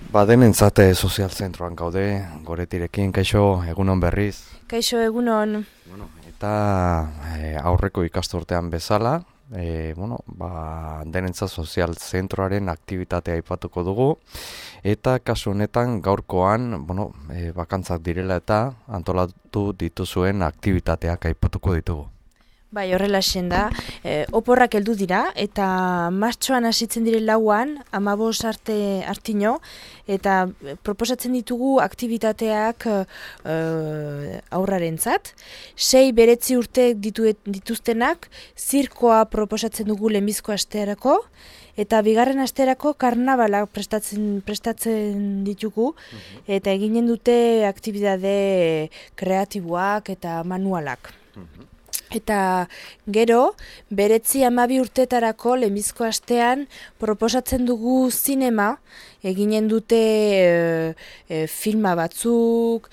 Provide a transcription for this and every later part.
Denentzat sozial zentroan gaude, Goretirekin, kaixo, egunon berriz. Kaixo, egunon. Eta aurreko ikasturtean bezala, denentzat sozial zentroaren aktibitatea aipatuko dugu, eta kasu honetan gaurkoan, bakantzak direla eta antolatu dituzuen aktibitateak aipatuko ditugu. Bai, horrela da. Oporrak heldu dira, eta martxoan hasitzen dire lauan, 15 arte artino, eta proposatzen ditugu aktibitateak aurrarentzat. 6 beretzi urte dituztenak, zirkoa proposatzen dugu lehenbizko astearako, eta bigarren astearako karnabalak prestatzen ditugu, eta eginen dute aktibitate kreatiboak eta manualak. Eta gero, beretzi 12 urtetarako lehenbizko astean proposatzen dugu zinema, eginen dute filma batzuk,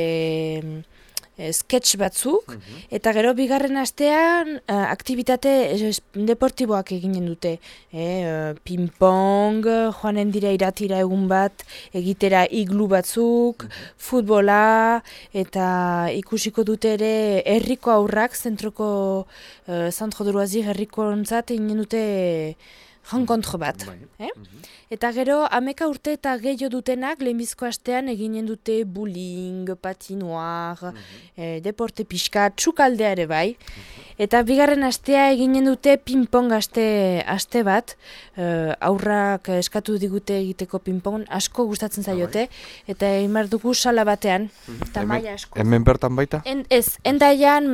sketch batzuk, eta gero bigarren astean aktibitate deportiboak eginen dute. Ping-pong, joanen dira iratira egun bat, egitera iglu batzuk, futbola, eta ikusiko dute ere herriko aurrak, zentroko Centro de Loisir herriko ontzat eginen dute renkontro bat. Eta gero, 11 urte eta gehiago dutenak, lehenbizko astean eginen dute bowling, patinoar, deporte pixka, txukaldea ere bai. Eta bigarren astea eginen dute ping-pong aste bat, aurrak eskatu digute egiteko ping-pong, asko gustatzen zaiote, eta egin dugu sala batean, eta maila asko. Hemen bertan baita? Endaian,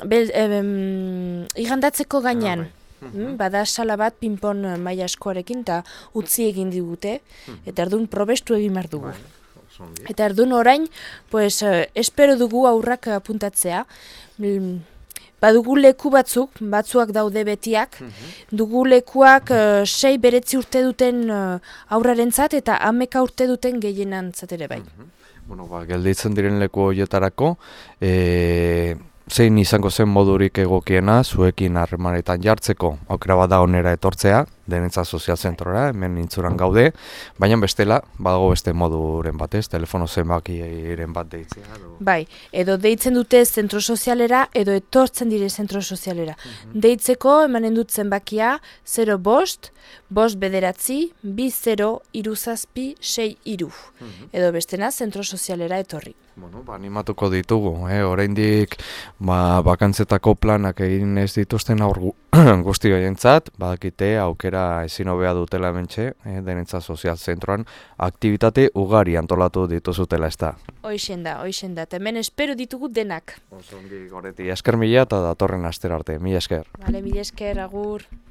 igandatzeko gainean. Bada sala bat ping-pong maila askoarekin eta utzi egin digute, eta erdun probestu egin behar dugu. Eta erdun orain, espero dugu aurrak apuntatzea. Badugu leku batzuak daude betiak, dugu lekuak 6 beretzi urte duten aurrarentzat eta 11 urte duten gehienantzat ere bai. Gelditzen diren leku horietarako, zein izango zen modurik egokiena zuekin harremanetan jartzeko aukera bat da onera etortzea, denentzat sozial zentrora, hemen intzuran gaude, baina bestela, badago beste moduren batez, telefono zenbakiren bat deitzea. Bai, edo deitzen dute zentro sozialera, edo etortzen dire zentro sozialera. Deitzeko emanen dut zenbakia 0 5 bederatzi, 2 0 3 7 6 3. Edo bestena zentro sozialera etorri. Animatuko ditugu, oraindik bakantzetako planak egin ez dituzten guzti horientzat, badakite aukera ezin hobea dutela hementxe, denentzat sozial zentroan, aktibitate ugari antolatu dituzutela ez da. Hoixen da, eta hemen espero ditugu denak. Osongi Goreti, esker mila eta datorren astera arte, mila esker. Mila esker, agur.